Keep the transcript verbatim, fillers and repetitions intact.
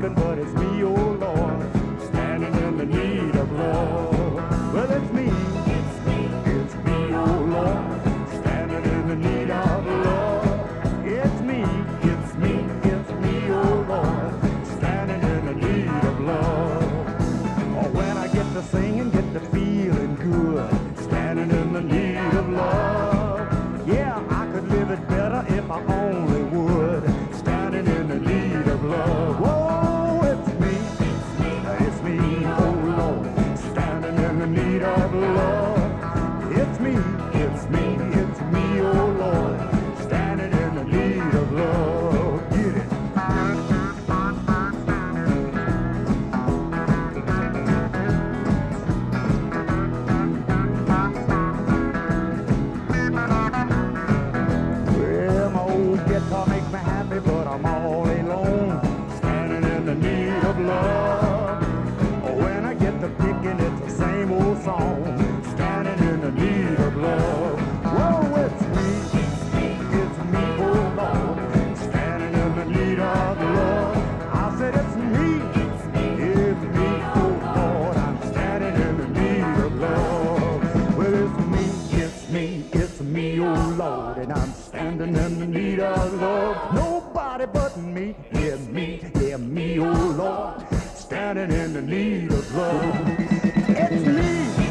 feeling, but it's me, oh Lord, standing in the need of love. Well, it's me, it's me, it's me, oh Lord, standing in the need of love. It's me, it's me, it's me, oh Lord, standing in the need of love. Oh, when I get to singing, get to feeling good, standing in the need of love. Yeah, I could live it better if I only would, standing in the need of love. Whoa, it's me, it's me, oh Lord, standing in the need of love. It's me, it's me, it's me, oh Lord, standing in the need of love. Get it. Well, my old guitar makes me happy, but I'm all alone, standing in the need of love. When I get to picking, it's the same old song, standing in the need of love. Whoa, it's me, it's me, oh Lord, standing in the need of love. I said it's me, it's me, oh Lord, I'm standing in the need of love. Well, it's me, it's me, it's me, oh Lord, and I'm standing in the need of love. Nobody but me, yeah me, yeah me, oh Lord, standing in the need of love. It's me.